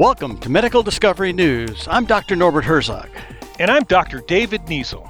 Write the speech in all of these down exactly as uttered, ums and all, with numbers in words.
Welcome to Medical Discovery News. I'm Doctor Norbert Herzog. And I'm Doctor David Niesel.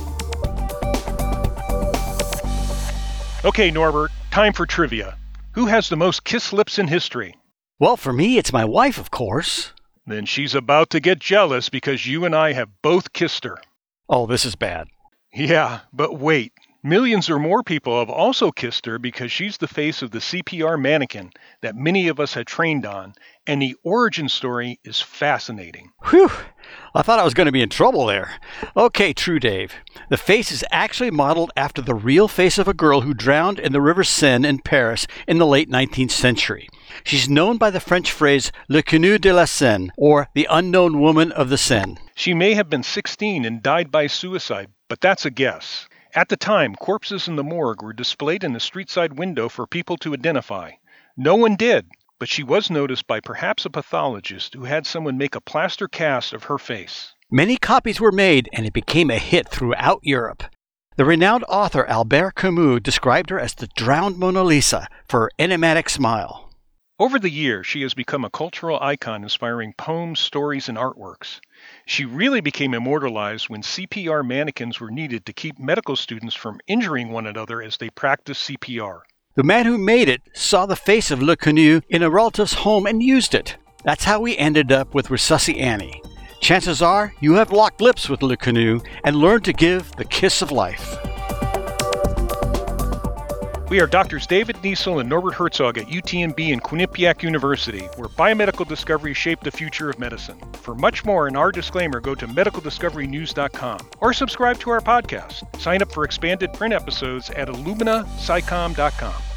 Okay, Norbert, time for trivia. Who has the most kissed lips in history? Well, for me, it's my wife, of course. Then she's about to get jealous because you and I have both kissed her. Oh, this is bad. Yeah, but wait. Millions or more people have also kissed her because she's the face of the C P R mannequin that many of us had trained on, and the origin story is fascinating. Whew! I thought I was going to be in trouble there. Okay, True Dave. The face is actually modeled after the real face of a girl who drowned in the River Seine in Paris in the late nineteenth century. She's known by the French phrase L'inconnue de la Seine, or the unknown woman of the Seine. She may have been sixteen and died by suicide, but that's a guess. At the time, corpses in the morgue were displayed in a street-side window for people to identify. No one did, but she was noticed by perhaps a pathologist who had someone make a plaster cast of her face. Many copies were made, and it became a hit throughout Europe. The renowned author Albert Camus described her as the drowned Mona Lisa for her enigmatic smile. Over the years, she has become a cultural icon inspiring poems, stories, and artworks. She really became immortalized when C P R mannequins were needed to keep medical students from injuring one another as they practiced C P R. The man who made it saw the face of L'inconnue in a relative's home and used it. That's how we ended up with Resusci Annie. Chances are you have locked lips with L'inconnue and learned to give the kiss of life. We are Doctors David Niesel and Norbert Herzog at U T M B and Quinnipiac University, where biomedical discoveries shape the future of medicine. For much more in our disclaimer, go to medical discovery news dot com or subscribe to our podcast. Sign up for expanded print episodes at illumina sci com dot com.